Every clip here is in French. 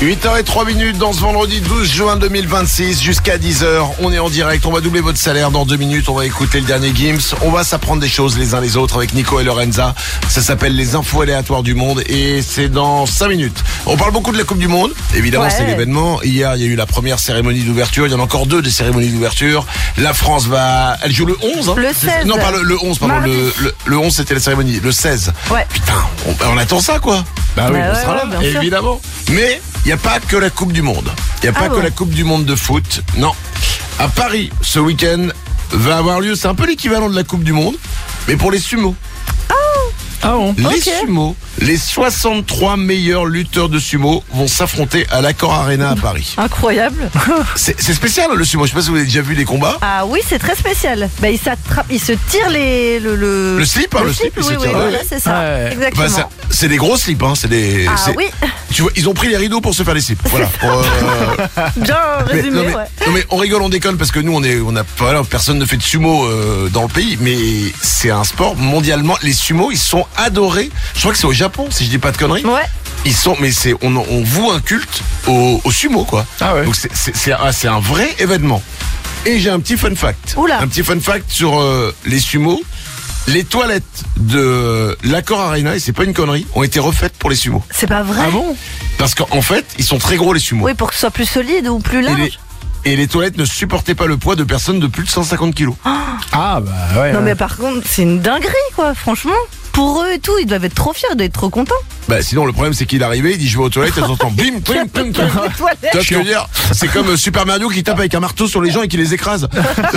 8h03 dans ce vendredi 12 juin 2026 jusqu'à 10h. On est en direct, on va doubler votre salaire dans 2 minutes. On va écouter le dernier Gims. On va s'apprendre des choses les uns les autres avec Nico et Lorenza. Ça s'appelle les infos aléatoires du monde et c'est dans 5 minutes. On parle beaucoup de la Coupe du Monde. Évidemment, c'est l'événement. Hier, il y a eu la première cérémonie d'ouverture. Il y en a encore 2 des cérémonies d'ouverture. La France elle joue le 11. Le 16. Non, pas le 11, pardon. Le 11, c'était la cérémonie. Le 16. Ouais. Putain, on attend ça, quoi. Bah oui, on sera là, évidemment. Mais il n'y a pas que la Coupe du Monde. Il n'y a pas que la Coupe du Monde de foot. Non. À Paris, ce week-end, va avoir lieu, c'est un peu l'équivalent de la Coupe du Monde, mais pour les sumo. Ah bon. Les sumo, les 63 meilleurs lutteurs de sumo vont s'affronter à l'Accor Arena à Paris. Incroyable. C'est spécial le sumo, je sais pas si vous avez déjà vu des combats. Ah oui, c'est très spécial. Bah, ils se tirent le slip, le slip, oui, voilà, c'est ça. Ouais. Exactement. Bah, c'est des gros slips, hein, oui. Tu vois, ils ont pris les rideaux pour se faire les slips. Voilà. Bien résumé, non mais on rigole, on déconne parce que nous voilà, personne ne fait de sumo dans le pays, mais c'est un sport mondialement. Les sumos, ils sont adorés. Je crois que c'est au Japon, si je dis pas de conneries. Ouais. Ils sont, mais on voue un culte au sumo, quoi. Ah ouais. Donc c'est un vrai événement. Et j'ai un petit fun fact. Oula. Un petit fun fact sur les sumos. Les toilettes de l'Accor Arena, et c'est pas une connerie, ont été refaites pour les sumos. C'est pas vrai. Ah bon? Parce qu'en fait, ils sont très gros les sumos. Oui, pour que ce soit plus solide ou plus large. Et les toilettes ne supportaient pas le poids de personnes de plus de 150 kilos. Ah bah ouais. Non mais par contre, c'est une dinguerie, quoi, franchement. Pour eux et tout, ils doivent être trop fiers, ils doivent être trop contents. Bah sinon le problème c'est qu'il est arrivé, il dit je vais aux toilettes, elles entendent bim bim bim bim. Tu vois ce que je veux dire? C'est comme Super Mario qui tape avec un marteau sur les gens et qui les écrase.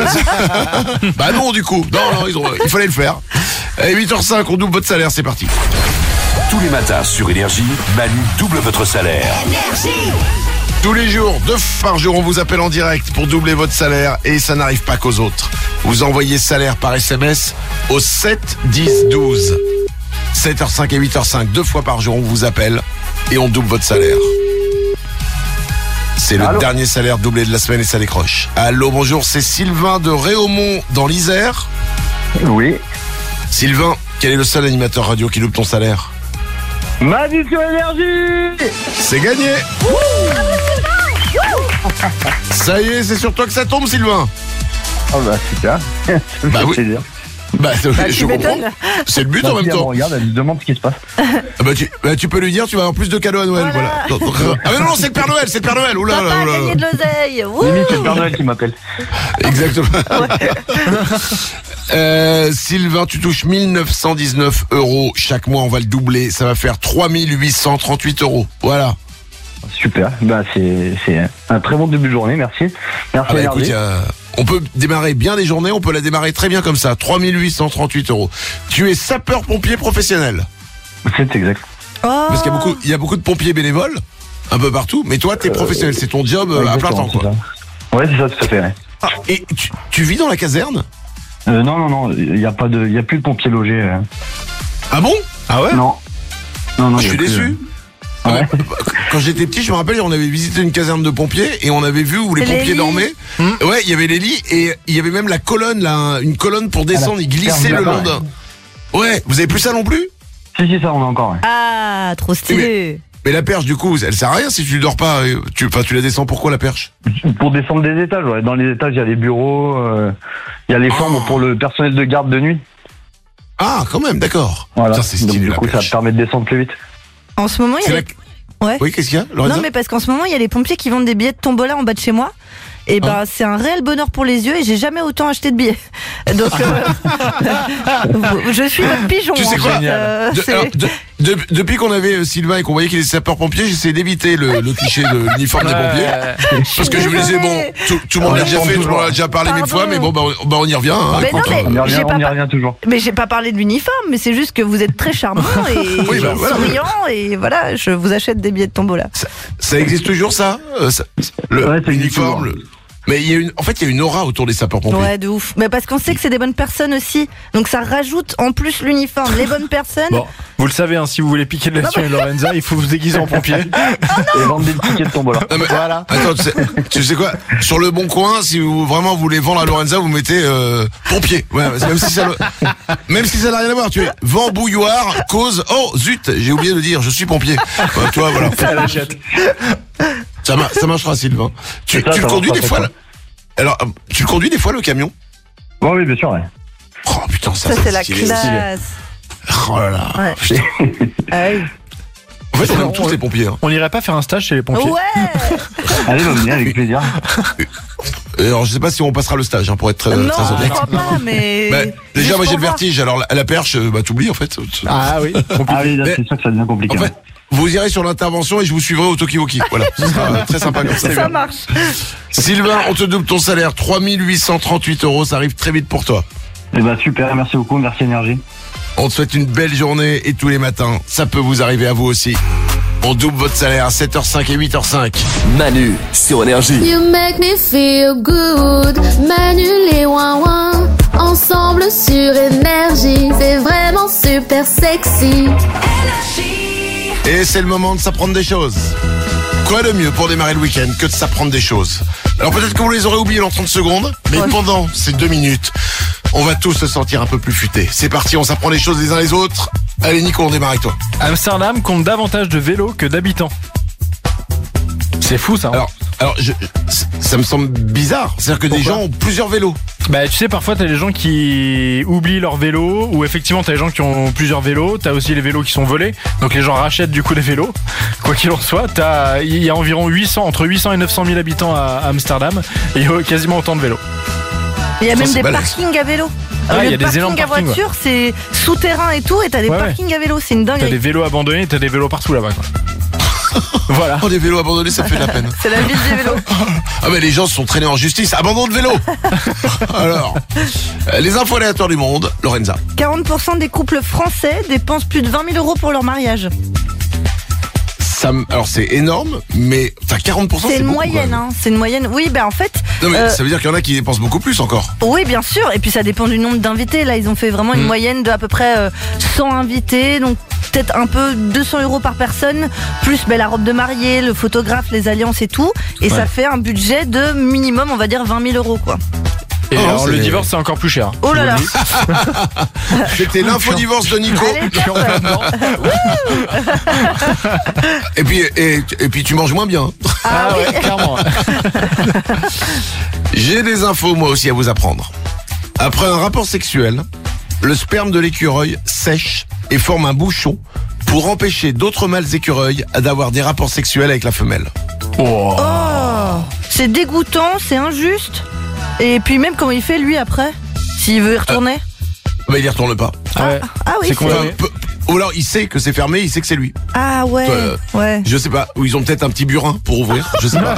Bah non du coup. Non, il fallait le faire. Et 8h05, on double votre salaire, c'est parti. Tous les matins sur Énergie, Manu double votre salaire. Énergie. Tous les jours, 2 fois par jour, on vous appelle en direct pour doubler votre salaire et ça n'arrive pas qu'aux autres. Vous envoyez salaire par SMS au 7 10 12. 7h05 et 8h05, 2 fois par jour, on vous appelle et on double votre salaire. C'est le dernier salaire doublé de la semaine et ça décroche. Allô, bonjour, c'est Sylvain de Réaumont dans l'Isère. Oui. Sylvain, quel est le seul animateur radio qui double ton salaire? Manu sur Énergie. C'est gagné. Ça y est, c'est sur toi que ça tombe, Sylvain. Oh bah super. Bah oui. Bah, je comprends. C'est le but en même temps. Regarde, elle lui demande ce qui se passe. Tu peux lui dire, tu vas avoir plus de cadeaux à Noël. Voilà. Ah mais non, c'est le Père Noël, c'est le Père Noël. Oula, Papa a gagné de l'oseille. Limite, c'est le Père Noël qui m'appelle. Exactement. Sylvain, tu touches 1919 € chaque mois, on va le doubler. Ça va faire 3838 €. Voilà. Super. Bah c'est un très bon début de journée, merci. Merci. Écoute, on peut démarrer bien des journées, on peut la démarrer très bien comme ça. 3838 €. Tu es sapeur-pompier professionnel. C'est exact. Parce qu'il y a beaucoup de pompiers bénévoles un peu partout, mais toi t'es professionnel, c'est ton job à plein temps, quoi. Ouais, c'est ça, tout à fait. Ouais. Et tu vis dans la caserne? Non, il y a plus de pompiers logés. Ah bon? Ah ouais? Non. Je suis déçu. Ouais. Quand j'étais petit, je me rappelle, on avait visité une caserne de pompiers et on avait vu où les pompiers dormaient. Ouais, il y avait les lits et il y avait même la colonne, là, une colonne pour descendre, ils glissaient le long d'un. Ouais, vous avez plus ça non plus? Si, ça on a encore. Ouais. Ah, trop stylé. Mais la perche, du coup, elle sert à rien si tu dors pas. Tu la descends pourquoi la perche? Pour descendre des étages, ouais. Dans les étages, il y a les bureaux, il y a les chambres pour le personnel de garde de nuit. Ah, quand même, d'accord. Voilà. Ça, c'est stylé. Donc, du coup, ça permet de descendre plus vite. En ce moment, il y a Ouais. Oui, qu'est-ce qu'il y a, Lorenza? Non, mais parce qu'en ce moment, il y a les pompiers qui vendent des billets de tombola en bas de chez moi. Et c'est un réel bonheur pour les yeux et j'ai jamais autant acheté de billets. Donc, je suis votre pigeon. Tu sais quoi? Depuis qu'on avait Sylvain et qu'on voyait qu'il est sapeur-pompier, j'essaie d'éviter le cliché de l'uniforme des pompiers. Parce que je me disais, bon, tout le monde l'a déjà fait, tout le monde a déjà parlé 1000 fois, mais bon, on y revient. Hein, mais non, mais on y revient toujours. Mais j'ai pas parlé de l'uniforme, mais c'est juste que vous êtes très charmant et souriant et voilà, je vous achète des billets de tombola. Ça existe toujours ça? L'uniforme. Mais il y a une aura autour des sapeurs-pompiers. Ouais, de ouf. Mais parce qu'on sait que c'est des bonnes personnes aussi. Donc ça rajoute en plus l'uniforme. Les bonnes personnes. Bon, vous le savez, hein, si vous voulez piquer de la thune, Lorenza, il faut vous déguiser en pompier. Et vendre des tickets de tombola. Voilà. Attends, tu sais quoi? Sur le bon coin, si vous vraiment voulez vendre à Lorenza, vous mettez pompier. Ouais, même si ça n'a rien à voir. Tu es vent bouilloire, cause. Oh zut, j'ai oublié de dire, je suis pompier. Toi, voilà. Elle achète. Ça marchera, Sylvain. Tu Ça le conduis marchera, des fois ça. là Alors, tu le conduis des fois le camion? Oui, bien sûr, ouais. Oh putain, Ça, c'est la stylé. classe. Oh là là. Ouais. Putain. Ah oui. En fait, on aime tous les pompiers. Hein. On irait pas faire un stage chez les pompiers? Ouais. Allez, venez, avec plaisir. Alors, je sais pas si on passera le stage, hein, pour être très Non, très je honnête. crois pas, mais. Bah, déjà, Juste moi j'ai pour le voir. vertige. Alors, la perche, bah t'oublies en fait. Ah oui, compliqué. Ah oui, là, Mais- c'est sûr que ça devient compliqué. En fait, vous irez sur l'intervention et je vous suivrai au Tokiwoki. Voilà, ce sera très sympa comme ça. Ça marche. Sylvain, on te double ton salaire, 3838 €, ça arrive très vite pour toi. Eh ben, super, merci beaucoup, merci Énergie. On te souhaite une belle journée et tous les matins, ça peut vous arriver à vous aussi. On double votre salaire à 7h05 et 8h05. Manu sur Énergie. You make me feel good. Manu les ouin-ouin. Ensemble sur Énergie. C'est vraiment super sexy. Et c'est le moment de s'apprendre des choses. Quoi de mieux pour démarrer le week-end que de s'apprendre des choses? Alors peut-être que vous les aurez oubliées dans 30 secondes, mais Ouais. pendant ces 2 minutes, on va tous se sentir un peu plus futés. C'est parti, on s'apprend les choses les uns les autres. Allez Nico, on démarre avec toi. Amsterdam compte davantage de vélos que d'habitants. C'est fou ça. Hein. Alors ça me semble bizarre. C'est-à-dire que des Pourquoi gens ont plusieurs vélos. Bah tu sais, parfois t'as des gens qui oublient leur vélo, ou effectivement t'as des gens qui ont plusieurs vélos, t'as aussi les vélos qui sont volés, donc les gens rachètent du coup des vélos. Quoi qu'il en soit, il y a environ entre 800 et 900 000 habitants à Amsterdam, et il y a quasiment autant de vélos. Il y a Ça, même c'est des balèze. parkings à vélo. Ah, il y Le a des énormes parking à parkings, voiture, c'est souterrain et tout, et t'as des Ouais, ouais. parkings à vélo, c'est une T'as des dinguerie. vélos abandonnés, t'as des vélos partout là-bas quoi. Voilà. Oh, des vélos abandonnés, ça fait de la peine. C'est la ville des vélos. Ah mais les gens se sont traînés en justice. Abandon de vélo. Alors, les infos aléatoires du monde, Lorenza. 40% des couples français dépensent plus de 20 000 € pour leur mariage. Alors c'est énorme, mais enfin 40%, C'est une beaucoup, moyenne, quand même. hein. C'est une moyenne. Oui, ben en fait. Non mais ça veut dire qu'il y en a qui dépensent beaucoup plus encore. Oui, bien sûr. Et puis ça dépend du nombre d'invités. Là, ils ont fait vraiment une moyenne de à peu près 100 invités. Donc peut-être un peu 200 € par personne, plus la robe de mariée, le photographe, les alliances et tout. Et ça fait un budget de minimum, on va dire 20 000 € quoi. Et Oh, alors, c'est- le divorce c'est encore plus cher. Oh là là. C'était l'info-divorce de Nico. Allez, tiens, Et puis tu manges moins bien. Ah ouais, clairement. J'ai des infos moi aussi à vous apprendre. Après un rapport sexuel, le sperme de l'écureuil sèche et forme un bouchon pour empêcher d'autres mâles écureuils d'avoir des rapports sexuels avec la femelle. Oh. Oh, c'est dégoûtant, c'est injuste. Et puis même comment il fait lui après, s'il veut y retourner. Bah il y retourne pas. Ouais. Ah oui, C'est c'est... condamné. Ou alors il sait que c'est fermé, il sait que c'est lui. Ah ouais, ouais. Je sais pas, ou ils ont peut-être un petit burin pour ouvrir, je sais pas.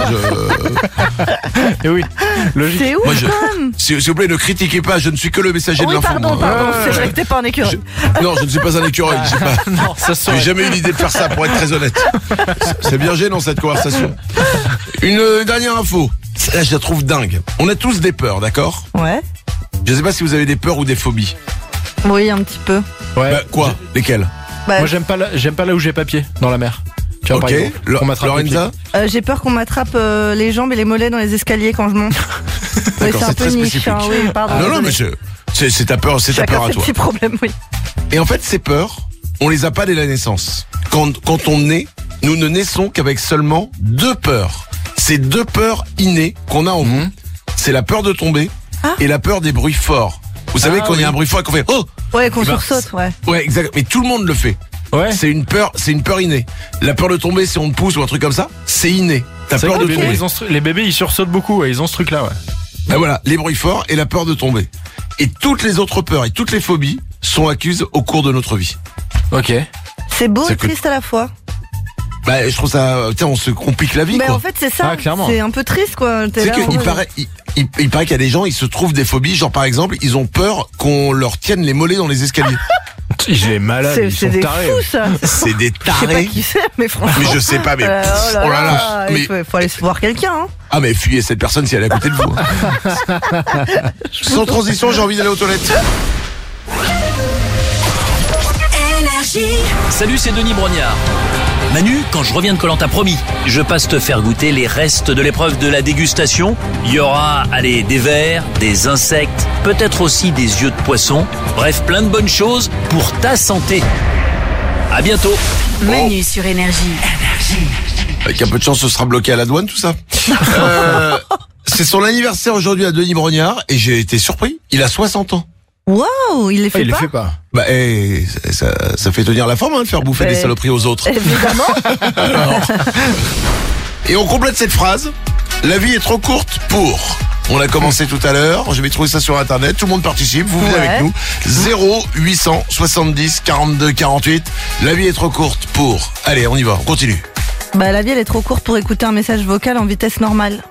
Et oui, logique. C'est ouf Moi, quand même. S'il vous plaît, ne critiquez pas, je ne suis que le messager de Oui, l'info. pardon, moi. c'est vrai que t'es pas un écureuil. Non, je ne suis pas un écureuil. j'ai pas- Non, ça se J'ai jamais eu l'idée de faire ça, pour être très honnête. C'est bien gênant cette conversation. Une dernière info. Là, je la trouve dingue. On a tous des peurs, d'accord? Ouais. Je sais pas si vous avez des peurs ou des phobies. Oui, un petit peu. Ouais. Bah, quoi? Lesquelles? Bah, Moi j'aime pas là où j'ai papier dans la mer. Tu vois, par Ok. exemple, qu'on m'attrape les Lorenza? j'ai peur qu'on m'attrape les jambes et les mollets dans les escaliers quand je monte. Oui, D'accord, c'est un c'est peu très niche, spécifique. hein, oui, pardon. Non, non, désolé. mais c'est ta peur, c'est ta Chacun peur à ses toi. petits problèmes, oui. Et en fait, ces peurs, on les a pas dès la naissance. Quand on naît, nous ne naissons qu'avec seulement 2 peurs. C'est 2 peurs innées qu'on a en nous. C'est la peur de tomber et la peur des bruits forts. Vous savez Ah qu'on oui. a un bruit fort et qu'on fait oh. Ouais, qu'on Eh ben, sursaute, ouais. Ouais, exact. Mais tout le monde le fait. Ouais. C'est une peur innée. La peur de tomber si on te pousse ou un truc comme ça, c'est inné. T'as C'est peur vrai de que les tomber. bébés, les bébés ils sursautent beaucoup, ouais, ils ont ce truc là, ouais. Ben voilà, les bruits forts et la peur de tomber. Et toutes les autres peurs et toutes les phobies sont acquises au cours de notre vie. Ok. C'est beau C'est et que- triste à la fois. Bah, je trouve ça, tiens, on se complique la vie, Mais quoi. en fait, c'est ça. Ah, clairement. C'est un peu triste, quoi. T'es C'est là, qu'il ouais. paraît, il paraît qu'il y a des gens, ils se trouvent des phobies, genre par exemple, ils ont peur qu'on leur tienne les mollets dans les escaliers. Il est malade, C'est ils c'est sont des tarés. fous, ça. C'est des Je sais pas tarés. qui c'est, mais franchement. Mais je sais pas, mais Oh là oh là là, là, mais il faut aller se voir quelqu'un, hein. ah mais fuyez cette personne si elle est à côté de vous. hein. Sans transition, j'ai envie d'aller aux toilettes. Salut, c'est Denis Brognard. Manu, quand je reviens de Koh-Lanta, promis, je passe te faire goûter les restes de l'épreuve de la dégustation. Il y aura, allez, des vers, des insectes, peut-être aussi des yeux de poisson. Bref, plein de bonnes choses pour ta santé. À bientôt. Manu sur Énergie. Avec un peu de chance, ce sera bloqué à la douane, tout ça. C'est son anniversaire aujourd'hui à Denis Brognard et j'ai été surpris. Il a 60 ans. Waouh, il les fait Il pas. les fait pas. Bah, ça fait tenir la forme, hein, de faire bouffer des saloperies aux autres. Évidemment. Et on complète cette phrase. La vie est trop courte pour. On a commencé tout à l'heure. J'avais trouvé ça sur internet. Tout le monde participe. Vous venez avec nous. 0870 42 48. La vie est trop courte pour. Allez, on y va. On continue. Bah la vie elle est trop courte pour écouter un message vocal en vitesse normale.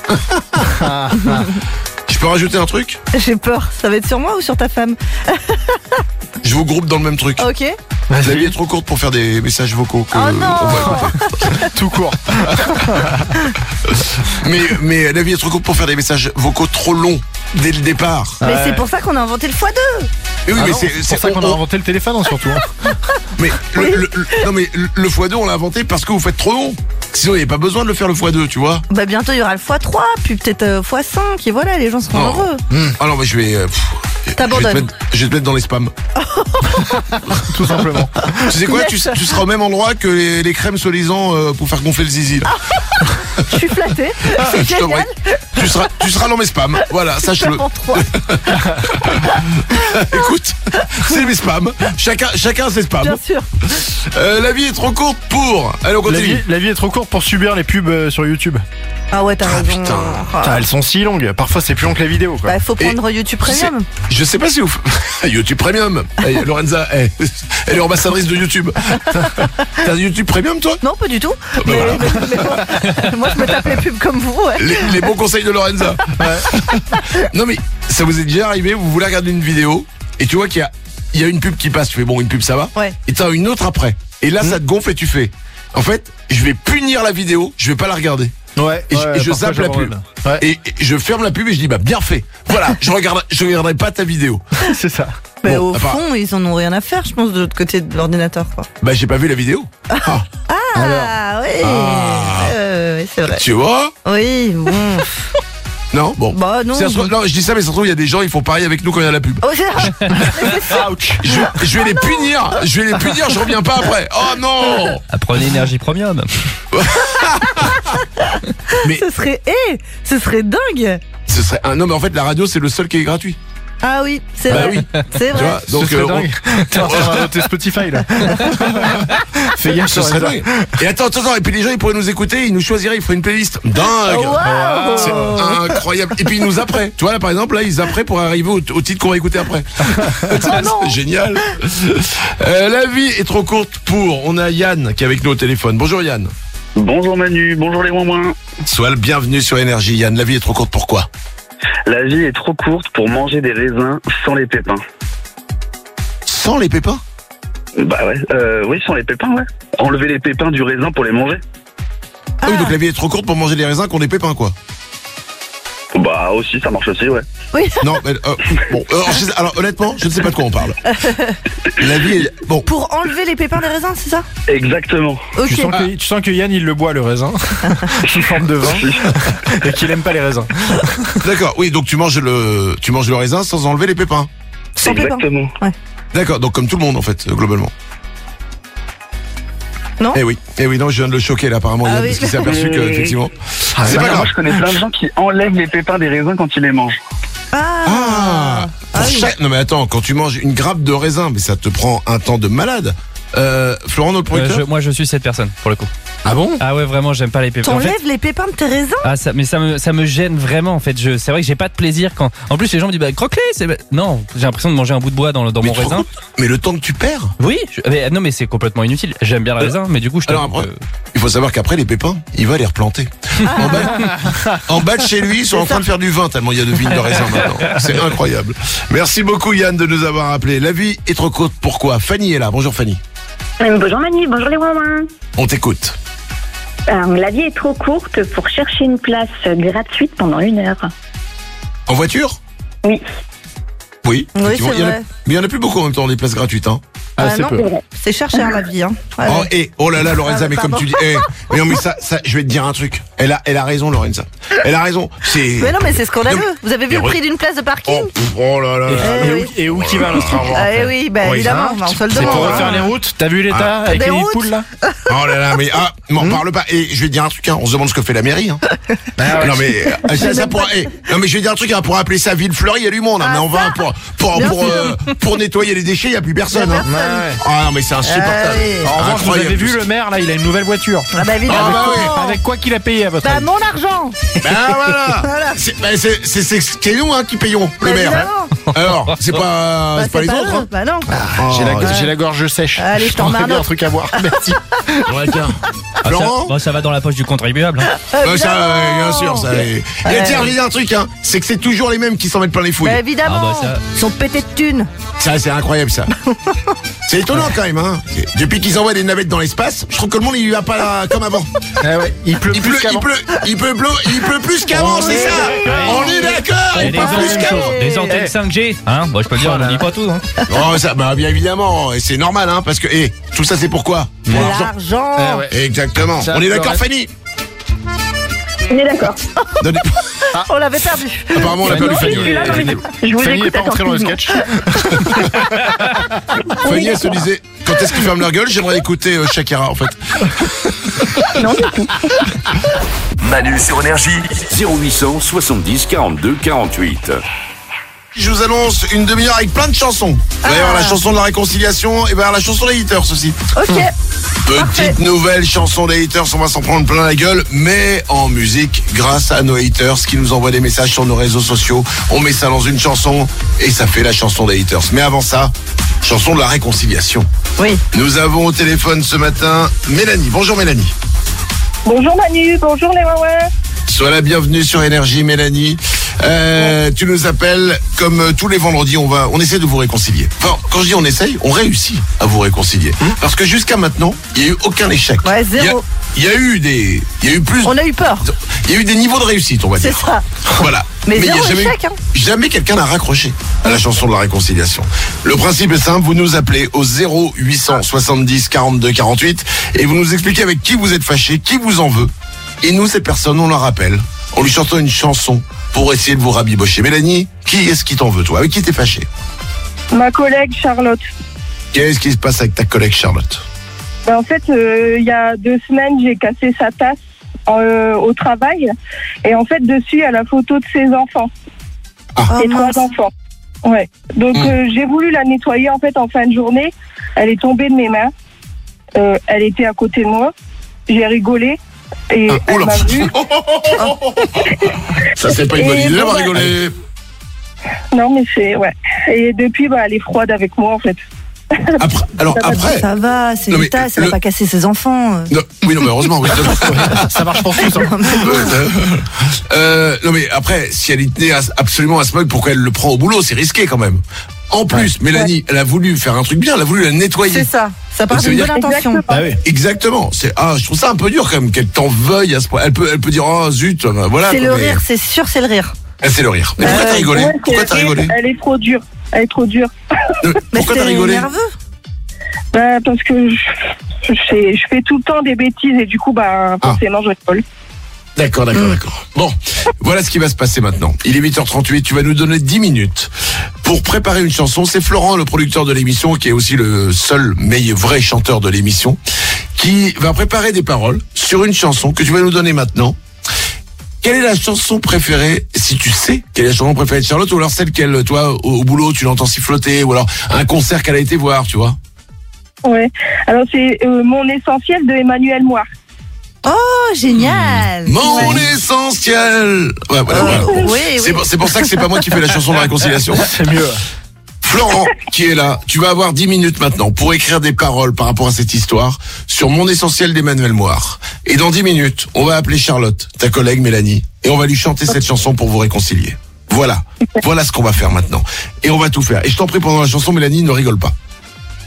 Je peux rajouter un truc? J'ai peur. Ça va être sur moi ou sur ta femme? Je vous groupe dans le même truc. Ok. La vie est trop courte pour faire des messages vocaux. Oh non. on va écouter. Tout court. Mais la vie est trop courte pour faire des messages vocaux trop longs dès le départ. Mais Ouais. c'est pour ça qu'on a inventé le x2. Et oui, Ah mais non, c'est pour ça qu'on a inventé le téléphone, hein, surtout. Hein. Mais non, mais le x2 on l'a inventé parce que vous faites trop long. Sinon il n'y avait pas besoin de le faire le x2, tu vois. Bah bientôt il y aura le x3, puis peut-être x5 et voilà, les gens seront Non. heureux. Ah non, mais je vais. T'abandonnes. Je vais te mettre dans les spams. Tout simplement. Tu sais quoi, tu seras au même endroit que les crèmes soi-disant pour faire gonfler le zizi. Là. Je suis flattée. C'est Je t'en génial. prie. Tu seras dans mes spams. Voilà, sache-le. En 3. Écoute, c'est mes spams. Chacun ses spams. Bien sûr. La vie est trop courte pour. Allez, on continue. La vie est trop courte pour subir les pubs sur YouTube. Ah ouais, t'as raison. putain. Putain, elles sont si longues. Parfois, c'est plus long que la vidéo, quoi. Bah faut prendre YouTube Premium. Je sais pas si vous. YouTube Premium. Hey, Lorenza, elle est ambassadrice de YouTube. T'as YouTube Premium, toi? Non, pas du tout. Mais moi je me tape les pubs comme vous, ouais. Les bons conseils de Lorenza. Non mais ça vous est déjà arrivé, vous voulez regarder une vidéo et tu vois qu'il y a une pub qui passe, tu fais bon, une pub ça va, Ouais. et t'as une autre après. Et là ça te gonfle et tu fais, en fait je vais punir la vidéo, je vais pas la regarder. Ouais. Et je zappe la pub. Ouais. Et je ferme la pub et je dis bah bien fait. Voilà, je regarderai pas ta vidéo. C'est ça. Mais Bon, au à part- fond, ils en ont rien à faire, je pense, de l'autre côté de l'ordinateur, quoi. Bah j'ai pas vu la vidéo. Ah, Ah oui, oui, c'est vrai. tu vois? Oui, bon. Non, bon. Bah non. Non, je dis ça mais ça se trouve il y a des gens ils font pareil avec nous quand il y a la pub. Oh, c'est- Ouch. Je vais les punir, je reviens pas après. Oh non! Apprenez énergie premium. ce serait dingue. Ce serait un non mais en fait la radio c'est le seul qui est gratuit. Ah oui, c'est Bah vrai. oui. C'est Tu vois vrai. donc Ce serait dingue. T'es en train d'inventer Spotify, là. Fais gaffe, ce serait dingue. Et attends, et puis les gens ils pourraient nous écouter, ils nous choisiraient, ils feraient une playlist. Dingue. Waouh. C'est incroyable. Et puis ils nous apprêtent. Tu vois là par exemple là ils apprêtent pour arriver au titre qu'on va écouter après. C'est génial. La vie est trop courte pour. On a Yann qui est avec nous au téléphone. Bonjour Yann. Bonjour Manu, bonjour les moins. Sois le bienvenu sur Énergie Yann. La vie est trop courte pourquoi? La vie est trop courte pour manger des raisins sans les pépins. Sans les pépins? Bah ouais, oui, sans les pépins, ouais. Enlever les pépins du raisin pour les manger. Ah oui, donc la vie est trop courte pour manger des raisins qu'on des pépins quoi. Bah aussi, ça marche aussi, ouais. Oui. Non, mais bon, alors honnêtement, je ne sais pas de quoi on parle. La vie est bon. Pour enlever les pépins des raisins, c'est ça? Exactement. Ok. Tu sens que Yann, il le boit, le raisin, sous forme de vin, et qu'il aime pas les raisins. D'accord. Oui, donc tu manges le raisin sans enlever les pépins. Sans pépins. Exactement. D'accord. Donc comme tout le monde en fait, globalement. Non. Eh oui, non, je viens de le choquer là apparemment, Ah Yann, oui. parce qu'il s'est aperçu que effectivement. C'est pas Moi, grave. je connais plein de gens qui enlèvent les pépins des raisins quand ils les mangent. Ah. Pour oui. Non mais attends, quand tu manges une grappe de raisin, mais ça te prend un temps de malade. Florent, notre producteur. Moi, je suis cette personne, pour le coup. Ah bon? Ah ouais, vraiment, j'aime pas les pépins. En T'enlèves fait, les pépins de tes raisins? mais ça me gêne vraiment, en fait. C'est vrai que j'ai pas de plaisir quand. En plus, les gens me disent, bah, croque-les. Non, j'ai l'impression de manger un bout de bois dans Mais mon tu te rends raisin. compte Mais le temps que tu perds. Oui, non, mais c'est complètement inutile. J'aime bien le raisin, mais du coup, je Alors t'avoue après, que- il faut savoir qu'après les pépins, il va les replanter. En bas de chez lui, ils sont en train de faire du vin tellement il y a de vignes de raisin maintenant. C'est incroyable. Merci beaucoup Yann de nous avoir appelé. La vie est trop courte. Pourquoi? Fanny est là. Bonjour Fanny. Bonjour Manu, bonjour les Wouin. On t'écoute. La vie est trop courte pour chercher une place gratuite pendant 1 heure. En voiture? Oui. Oui. Oui, effectivement. c'est Il y en a- vrai. mais il y en a plus beaucoup en même temps des places gratuites. Hein. Ah, c'est non, peu. c'est cher la vie, hein. Ouais. Oh là là Lorenza, mais comme pardon. tu dis, mais non mais ça, je vais te dire un truc. Elle a raison, Lorenza. Elle a raison. Mais non, mais c'est scandaleux. Non, Vous avez vu le prix d'une place de parking? Oh là là. Et où qui va notre argent après Oui, bah évidemment, on se le C'est demande. pour refaire les routes. T'as vu l'état avec Des les routes poules là? Oh là là, mais m'en parle pas. Et je vais te dire un truc, on se demande ce que fait la mairie. Non mais ça pourrait. Non mais je vais dire un truc, pour appeler ça ville fleurie, il y a du monde. Mais on va pour nettoyer les déchets, il y a plus personne. Ah non mais c'est insupportable. En revanche, vous avez vu le maire là, il a une nouvelle voiture. Ah bah évidemment. Avec quoi qu'il a payé à votre Bah avis? mon argent. Voilà. C'est nous qui payons le maire. Alors, c'est pas les autres. Bah non. J'ai la gorge sèche. Allez, je t'en remets un un autre. truc à boire. Merci. Florent Ça va dans la poche du contribuable. ça, bien sûr, ça. Et tiens, je vais dire un truc, c'est que c'est toujours les mêmes qui s'en mettent plein les fouilles. Bah évidemment. Ils sont pétés de thunes. Ça, c'est incroyable, ça. C'est étonnant quand même, Depuis qu'ils envoient des navettes dans l'espace, je trouve que le monde il va pas comme avant. Il pleut plus qu'avant. Il pleut plus qu'avant, c'est ça. On est d'accord. Il pleut plus qu'avant. Les antennes 5G, Bon, je peux le dire, on dit pas tout, Oh, ça, bah bien évidemment, et c'est normal, parce que, tout ça c'est pourquoi? Pour l'argent. L'argent. Exactement. On est d'accord, Fanny? On est d'accord. On l'avait perdu. Apparemment, on l'a perdu, Fanny. Je vous Fanny n'est écoute pas rentrée dans le sketch. Fanny, elle se disait, quand est-ce qu'ils ferment leur gueule? J'aimerais écouter Shakira, en fait. Non, du tout. Manu sur Énergie, 0800 70 42 48. Je vous annonce une demi-heure avec plein de chansons. D'ailleurs, la chanson de la réconciliation et la chanson des haters aussi. Ok. Petite nouvelle chanson des haters, on va s'en prendre plein la gueule, mais en musique, grâce à nos haters qui nous envoient des messages sur nos réseaux sociaux. On met ça dans une chanson et ça fait la chanson des haters. Mais avant ça, chanson de la réconciliation. Oui. Nous avons au téléphone ce matin Mélanie. Bonjour Mélanie. Bonjour Manu, bonjour les Wawa. Sois la bienvenue sur Énergie, Mélanie. Tu nous appelles comme tous les vendredis, on essaie de vous réconcilier. Enfin, quand je dis on essaye, on réussit à vous réconcilier. Parce que jusqu'à maintenant, il n'y a eu aucun échec. Ouais, zéro. Il y a eu plus. On a eu peur. Il y a eu des niveaux de réussite, on va dire. C'est ça. Voilà. Mais il y a zéro jamais, échec, jamais quelqu'un n'a raccroché à la chanson de la réconciliation. Le principe est simple, vous nous appelez au 0800 70 42 48 et vous nous expliquez avec qui vous êtes fâché, qui vous en veut. Et nous, cette personne, on la rappelle. On lui chante une chanson pour essayer de vous rabibocher. Mélanie, qui est-ce qui t'en veut, toi? Avec qui t'es fâché? Ma collègue Charlotte. Qu'est-ce qui se passe avec ta collègue Charlotte? En fait, il y a 2 semaines, j'ai cassé sa tasse au travail. Et en fait, dessus, il y a la photo de ses enfants. Et 3 enfants. Ouais. Donc, j'ai voulu la nettoyer, en fait, en fin de journée. Elle est tombée de mes mains. Elle était à côté de moi. J'ai rigolé. Et elle m'a vu. Ça, c'est pas une bonne idée, on va rigoler. Non, mais c'est... Ouais. Et depuis, elle est froide avec moi, en fait. Après... Ça va, c'est une tasse, elle va pas casser ses enfants. Non, oui, non, mais heureusement, oui. Ça marche pour tous. Non, mais après, si elle y tenait absolument à ce mug, pourquoi elle le prend au boulot? C'est risqué quand même. En plus, Mélanie, elle a voulu faire un truc bien, elle a voulu la nettoyer. C'est ça. Ça part d'une bonne intention. Exactement. Je trouve ça un peu dur quand même qu'elle t'en veuille à ce point. Elle peut dire, oh zut, voilà. C'est le rire, c'est sûr, c'est le rire. C'est le rire. Mais pourquoi t'as rigolé? Pourquoi t'as rigolé? Elle est trop dure. Pourquoi t'as rigolé? Nerveux. Parce que je fais tout le temps des bêtises et du coup, forcément, je rigole. D'accord. Bon, voilà ce qui va se passer maintenant. Il est 8h38, tu vas nous donner 10 minutes pour préparer une chanson. C'est Florent, le producteur de l'émission, qui est aussi le seul vrai chanteur de l'émission, qui va préparer des paroles sur une chanson que tu vas nous donner maintenant. Quelle est la chanson préférée, si tu sais, quelle est la chanson préférée de Charlotte, ou alors celle qu'elle, toi, au boulot, tu l'entends siffloter, ou alors un concert qu'elle a été voir, tu vois? Ouais, alors c'est Mon essentiel de Emmanuel Moir. Oh, génial! Mon essentiel! Ouais, voilà. Oui. C'est pour ça que c'est pas moi qui fais la chanson de la réconciliation. C'est mieux. Florent, qui est là, tu vas avoir 10 minutes maintenant pour écrire des paroles par rapport à cette histoire sur Mon essentiel d'Emmanuel Moir. Et dans 10 minutes, on va appeler Charlotte, ta collègue Mélanie, et on va lui chanter cette chanson pour vous réconcilier. Voilà ce qu'on va faire maintenant. Et on va tout faire. Et je t'en prie, pendant la chanson, Mélanie, ne rigole pas.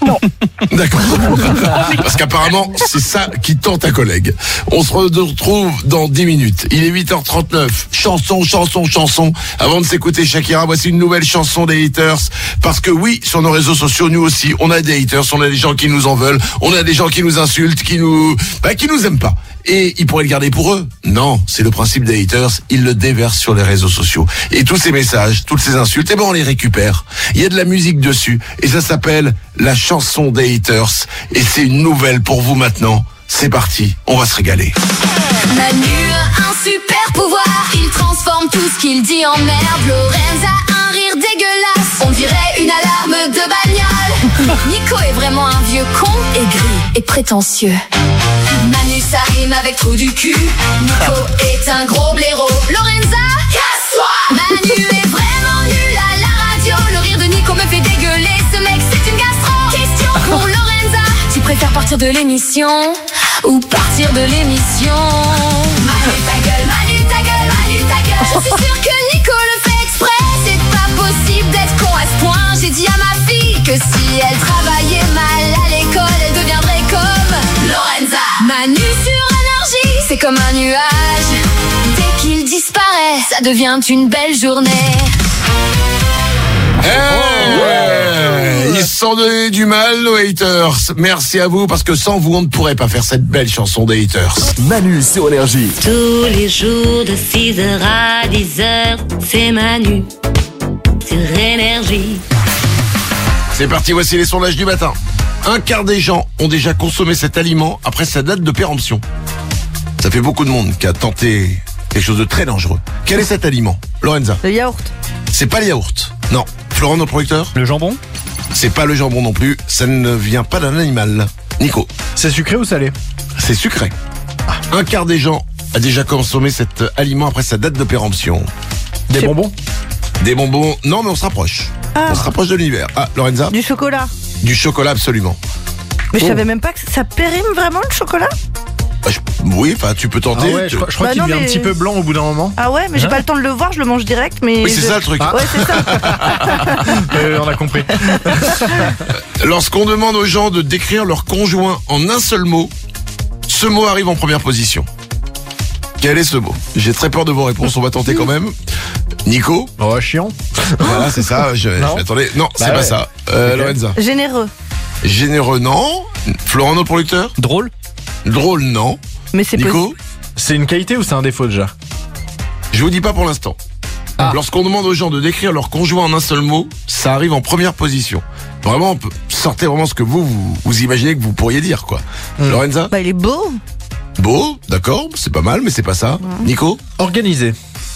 Non. D'accord. Parce qu'apparemment, c'est ça qui tente ta collègue. On se retrouve dans 10 minutes. Il est 8h39. Chanson. Avant de s'écouter Shakira, voici une nouvelle chanson des haters. Parce que oui, sur nos réseaux sociaux, nous aussi, on a des haters, on a des gens qui nous en veulent, on a des gens qui nous insultent, qui nous aiment pas. Et ils pourraient le garder pour eux. Non, c'est le principe des haters. Ils le déversent sur les réseaux sociaux. Et tous ces messages, toutes ces insultes, on les récupère. Il y a de la musique dessus. Et ça s'appelle la chanson des haters. Et c'est une nouvelle pour vous maintenant. C'est parti, on va se régaler. Manu a un super pouvoir. Il transforme tout ce qu'il dit en merde. Lorenza a un rire dégueulasse. On dirait une alarme de bagnole. Nico est vraiment un vieux con, aigri et prétentieux. Manu ça rime avec trou du cul. Nico est un gros blaireau. Lorenza, casse-toi. Manu est vraiment nul à la radio. Le rire de Nico me fait dégueuler. Ce mec c'est une gastro. Question pour Lorenza. Tu préfères partir de l'émission ou partir de l'émission? Manu ta gueule, Manu ta gueule, Manu ta gueule. Je suis sûre que Nico le fait exprès. C'est pas possible d'être con à ce point. J'ai dit à ma fille que si elle travaillait mal à l'école, elle deviendrait comme Lorenza. Manu sur énergie, c'est comme un nuage. Dès qu'il disparaît, ça devient une belle journée. Ils se sont donné du mal, nos haters. Merci à vous, parce que sans vous, on ne pourrait pas faire cette belle chanson des haters. Manu sur Énergie. Tous les jours de 6h à 10h, c'est Manu sur Énergie. C'est parti, voici les sondages du matin. Un quart des gens ont déjà consommé cet aliment après sa date de péremption. Ça fait beaucoup de monde qui a tenté quelque chose de très dangereux. Quel est cet aliment, Lorenza? Le yaourt. C'est pas le yaourt. Non. Florent, notre producteur? Le jambon? C'est pas le jambon non plus. Ça ne vient pas d'un animal. Nico? C'est sucré ou salé? C'est sucré. Un quart des gens a déjà consommé cet aliment après sa date de péremption. Des bonbons? Des bonbons? Non, mais on se rapproche. On se rapproche de l'univers. Ah, Lorenza? Du chocolat. Du chocolat, absolument. Mais je savais même pas que ça périme vraiment le chocolat. Oui, enfin, tu peux tenter. Ah ouais, je crois qu'il devient un petit peu blanc au bout d'un moment. Ah ouais, mais j'ai pas le temps de le voir, je le mange direct. Mais oui, c'est ça le truc. Ouais, c'est ça. On a compris. Lorsqu'on demande aux gens de décrire leur conjoint en un seul mot, ce mot arrive en première position. Quel est ce mot? J'ai très peur de vos réponses, on va tenter quand même. Nico? Oh, chiant. Voilà, c'est ça, je m'attendais. Non, c'est pas ça. Lorenza? Généreux. Généreux, non. Florent, notre producteur? Drôle? Drôle, non. Mais c'est Nico? C'est une qualité ou c'est un défaut déjà? Je vous dis pas pour l'instant. Lorsqu'on demande aux gens de décrire leur conjoint en un seul mot, ça arrive en première position. Vraiment, sortez vraiment ce que vous imaginez que vous pourriez dire, quoi. Lorenza? Bah, il est beau. Beau, d'accord, c'est pas mal, mais c'est pas ça. Nico? Organisé.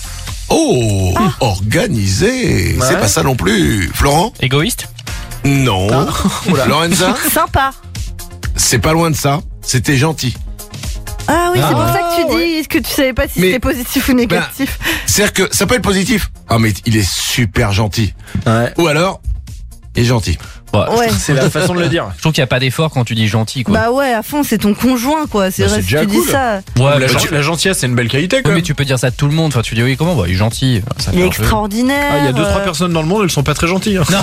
Oh, organisé. C'est pas ça non plus. Florent? Égoïste? Non. Lorenza? Sympa. C'est pas loin de ça. C'était gentil. Ah oui, c'est pour ça que tu dis. Est-ce que tu savais pas si c'était positif ou négatif? C'est-à-dire que ça peut être positif. Ah, mais il est super gentil. Ouais. Ou alors, il est gentil. Ouais. C'est la façon de le dire. Je trouve qu'il n'y a pas d'effort quand tu dis gentil, quoi. Bah ouais, à fond, c'est ton conjoint, quoi. C'est vrai, si déjà tu dis cool. ça. Ouais, La gentillesse, c'est une belle qualité, ouais, quoi. mais tu peux dire ça de tout le monde. Enfin, tu dis oui, comment? Bah, il est gentil. Ça Il fait est un peu- extraordinaire. Il y a 2-3 personnes dans le monde, elles sont pas très gentilles. Hein.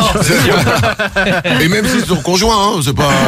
Non. Et même si c'est ton conjoint, hein, c'est pas...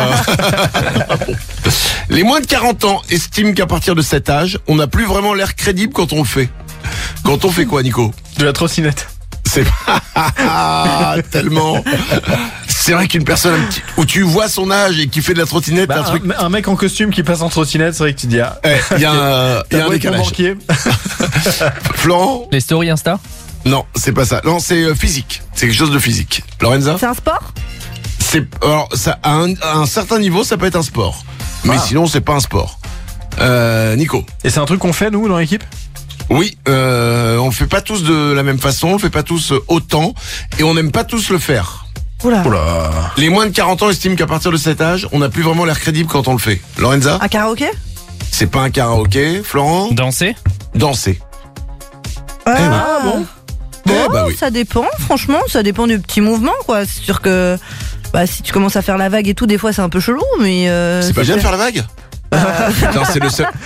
Les moins de 40 ans estiment qu'à partir de cet âge, on n'a plus vraiment l'air crédible quand on le fait. Quand on fait quoi, Nico? De la trottinette. C'est pas tellement. C'est vrai qu'une personne où tu vois son âge et qui fait de la trottinette, Bah, un truc. un mec en costume qui passe en trottinette, c'est vrai que tu dis Il y a un décalage. banquier. Florent? Les stories Insta? Non, c'est pas ça. Non, c'est physique. C'est quelque chose de physique. Lorenza? C'est un sport? Alors, ça, à un certain niveau, ça peut être un sport. Mais sinon, c'est pas un sport. Nico? Et c'est un truc qu'on fait, nous, dans l'équipe? Oui, on le fait pas tous de la même façon, on le fait pas tous autant, et on n'aime pas tous le faire. Oula. Les moins de 40 ans estiment qu'à partir de cet âge, on n'a plus vraiment l'air crédible quand on le fait. Lorenza? Un karaoké? C'est pas un karaoké. Florent? Danser? Danser. Ah bon? Bon, Oui. ça dépend, franchement, ça dépend du petit mouvement, quoi. C'est sûr que si tu commences à faire la vague et tout, des fois c'est un peu chelou, mais c'est pas bien de faire la vague? Putain, c'est le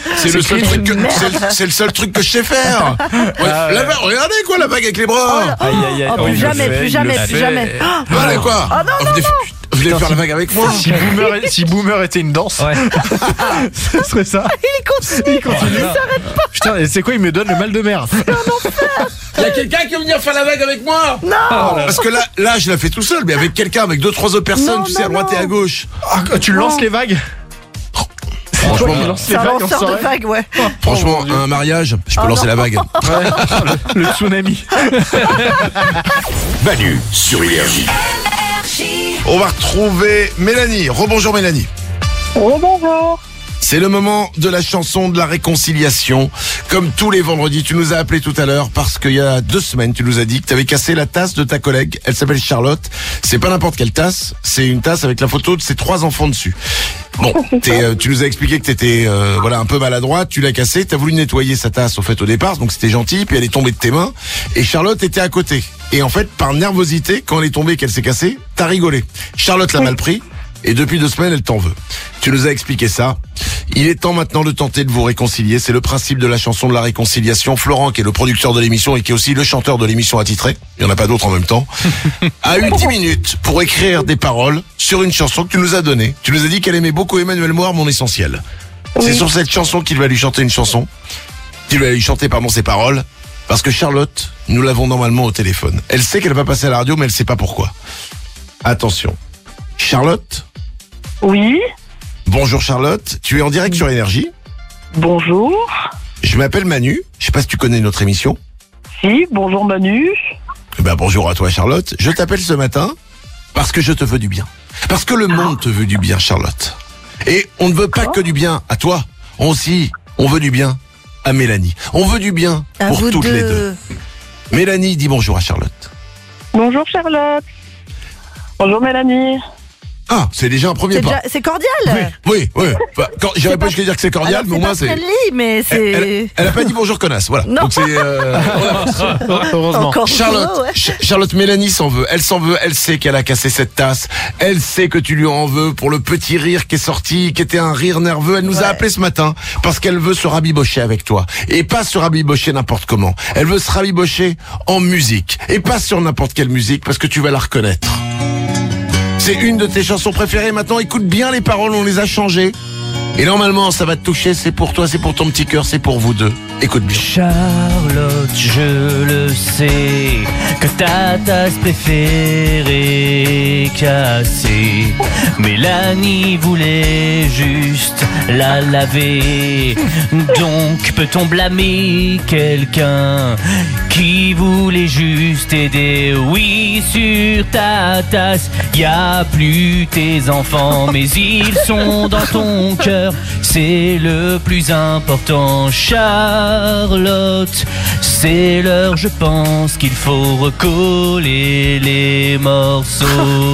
seul truc que je sais faire. La vague, regardez quoi, la vague avec les bras. plus jamais. Allez quoi. Venez faire la vague avec moi. Si Boomer était une danse, ce serait ça. Il continue, il s'arrête pas. Putain, et c'est quoi, il me donne le mal de mer. Il y a quelqu'un qui veut venir faire la vague avec moi? Non. Parce que là, je la fais tout seul, mais avec quelqu'un, avec 2-3 autres personnes, tu sais, à droite et à gauche. Ah, tu lances les vagues? Franchement, C'est un lanceur de vague, ouais. Franchement, un mariage, je peux lancer la vague. Le tsunami. Manu sur Énergie. On va retrouver Mélanie. Rebonjour Mélanie. Bonjour. C'est le moment de la chanson de la réconciliation. Comme tous les vendredis, tu nous as appelé tout à l'heure parce qu'il y a 2 semaines, tu nous as dit que tu avais cassé la tasse de ta collègue. Elle s'appelle Charlotte. C'est pas n'importe quelle tasse, c'est une tasse avec la photo de ses 3 enfants dessus. Bon, tu nous as expliqué que t'étais un peu maladroite, tu l'as cassée, t'as voulu nettoyer sa tasse au départ, donc c'était gentil, puis elle est tombée de tes mains, et Charlotte était à côté. Et en fait, par nervosité, quand elle est tombée et qu'elle s'est cassée, t'as rigolé. Charlotte l'a mal pris, et depuis 2 semaines, elle t'en veut. Tu nous as expliqué ça. Il est temps maintenant de tenter de vous réconcilier. C'est le principe de la chanson de la réconciliation. Florent, qui est le producteur de l'émission et qui est aussi le chanteur de l'émission attitré, il n'y en a pas d'autres en même temps, a eu 10 minutes pour écrire des paroles sur une chanson que tu nous as donnée. Tu nous as dit qu'elle aimait beaucoup Emmanuel Moir, Mon Essentiel. C'est sur cette chanson qu'il va lui chanter une chanson. Qu'il va lui chanter, ses paroles. Parce que Charlotte, nous l'avons normalement au téléphone. Elle sait qu'elle va passer à la radio, mais elle sait pas pourquoi. Attention. Charlotte? Oui. Bonjour Charlotte, tu es en direct sur Énergie. Bonjour. Je m'appelle Manu, je sais pas si tu connais notre émission. Si, bonjour Manu. Bonjour à toi Charlotte, je t'appelle ce matin parce que je te veux du bien. Parce que le monde te veut du bien Charlotte. Et on ne veut pas que du bien à toi, on veut du bien à Mélanie. On veut du bien pour toutes les deux. Mélanie, dis bonjour à Charlotte. Bonjour Charlotte. Bonjour Mélanie. Ah, c'est déjà un premier pas. C'est cordial. Oui. J'irais pas jusqu'à dire que c'est cordial, mais au moins c'est. Friendly, mais c'est. Elle a pas dit bonjour connasse, voilà. Non. Donc c'est. Heureusement. Charlotte, Mélanie s'en veut. Elle s'en veut. Elle sait qu'elle a cassé cette tasse. Elle sait que tu lui en veux pour le petit rire qui est sorti, qui était un rire nerveux. Elle nous a appelé ce matin parce qu'elle veut se rabibocher avec toi et pas se rabibocher n'importe comment. Elle veut se rabibocher en musique et pas sur n'importe quelle musique parce que tu vas la reconnaître. C'est une de tes chansons préférées. Maintenant, écoute bien les paroles, on les a changées. Et normalement, ça va te toucher. C'est pour toi, c'est pour ton petit cœur, c'est pour vous deux. Écoute bien. Charlotte, je le sais, que ta tasse préférée cassée. Mélanie voulait juste la laver. Donc peut-on blâmer quelqu'un qui voulait juste aider? Oui, sur ta tasse, y a plus tes enfants, mais ils sont dans ton cœur. C'est le plus important, Charlotte. C'est l'heure, je pense qu'il faut recoller les morceaux.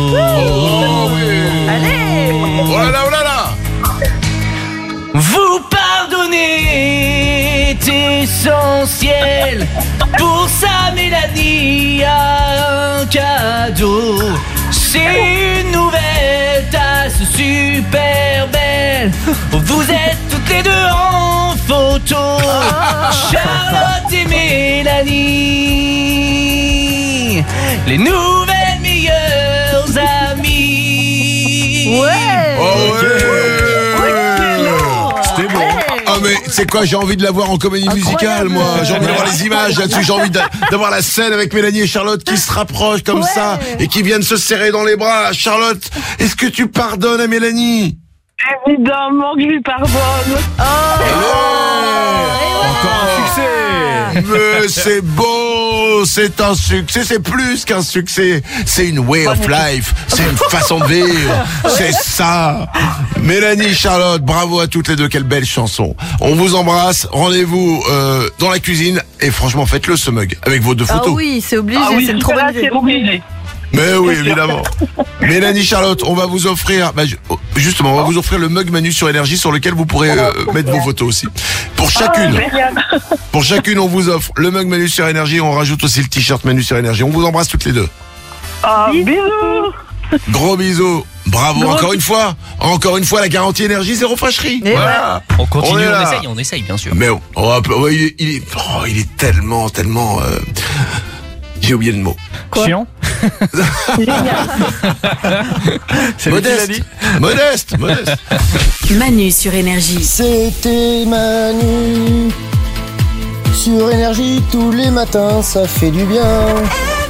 Allez. Oh là là, oh là là. Vous pardonnez, est essentiel. Pour ça, Mélanie a un cadeau. C'est une nouvelle tasse super belle. Vous êtes toutes les deux en photo. Charlotte et Mélanie, les nouvelles meilleures amies. Ouais. Oh c'était bon. Ah mais c'est quoi, j'ai envie de la voir en comédie musicale, moi. J'ai envie de voir les images là-dessus. J'ai envie d'avoir la scène avec Mélanie et Charlotte qui se rapprochent comme ça et qui viennent se serrer dans les bras. Charlotte, est-ce que tu pardonnes à Mélanie? Évidemment que je lui pardonne. Encore un succès. Mais c'est beau, c'est un succès, c'est plus qu'un succès, c'est une way of life, c'est une façon de vivre, c'est ça. Mélanie, Charlotte, bravo à toutes les deux, quelle belle chanson. On vous embrasse, rendez-vous dans la cuisine et franchement faites-le ce mug avec vos 2 photos. Ah oui, c'est obligé, c'est une trop bonne idée. C'est obligé. Mais oui, évidemment. Mélanie, Charlotte, on va vous offrir, justement, on va vous offrir le mug Manu sur Énergie sur lequel vous pourrez mettre vos photos aussi. Pour chacune, on vous offre le mug Manu sur Énergie. On rajoute aussi le t-shirt Manu sur Énergie. On vous embrasse toutes les deux. Bisous. Gros bisous. Bravo, encore une fois, la garantie Énergie, 0 fâcherie. Voilà. On continue, est on essaye bien sûr. Mais il est tellement, j'ai oublié le mot. Chiant. Génial. C'est lui qui l'a dit. Modeste. Manu sur Énergie. C'était Manu sur Énergie tous les matins, ça fait du bien.